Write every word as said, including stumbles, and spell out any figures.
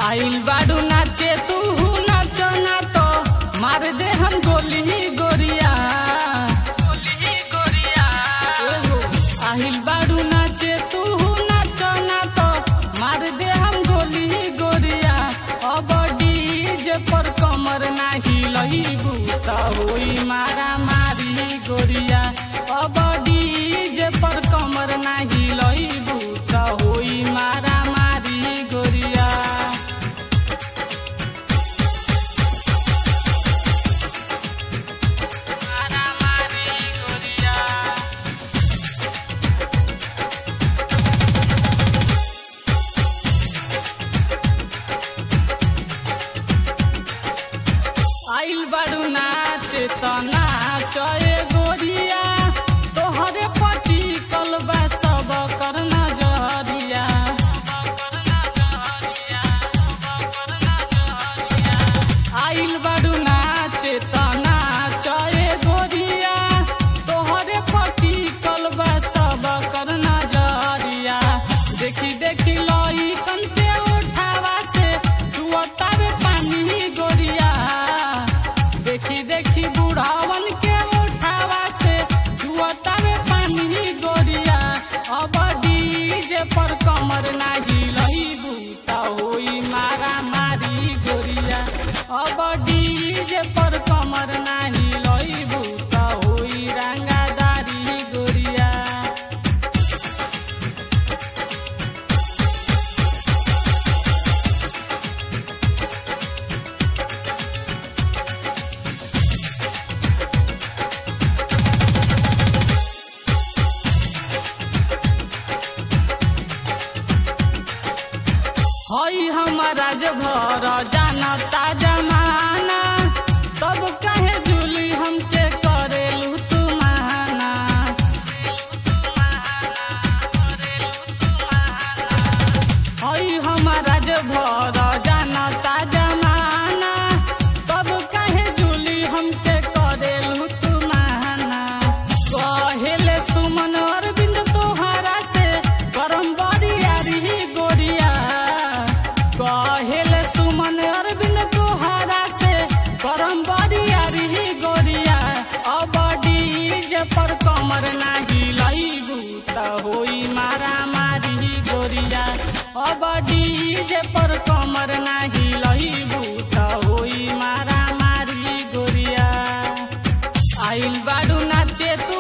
आइल बाडू नाचे तू नाचो ना तो मार दे हम गोली गोरिया गोली गोरिया। आइल बाडू नाचे तू नाचो ना तो मार दे हम गोली गोरिया। अब डीजे पर कमर नाही लईबू त होई मारा मारी गोरिया। अब डीजे पर कमर नाही लईबू त होई मारा मारी गोरिया। आइल बाडू नाच त नाच ए गोरिया तोहरे पटी कलबा सब कर नजरिया। आइल बाडू नाच त नाच ए गोरिया तोहरे पटी कलबा सब कर नजरिया। देखी देखी लई कंते उठावा से जुअतावे पानी गोरिया। देखी देखी बुढ़ावन के उठावा से जुअतावे पानी गोरिया। अब डीजे पर कमर नाही लईबू त होई मारा मारी गोरिया। अब डीजे पर कमर नाही लईबू त होई रंगादारी गोरिया। हई हमारा जभर जानता जमाना तब कहे जुली हमके करेलू तू माना। हई हमारा जभर जानता जमाना तब कहे जुली हमके करेलू तू माना। कहेले सुमन अरविंद तोहरा से गरम बरियारी गोरिया। कहेले सुमन अरविंद तोहरा से गरम बरियारी गोरिया। अब डीजे पर कमर नाही लईबू त होई मारा मारी गोरिया। अब डीजे पर कमर नाही लईबू त होई मारा मारी गोरिया। आइल बाडू नाचे तू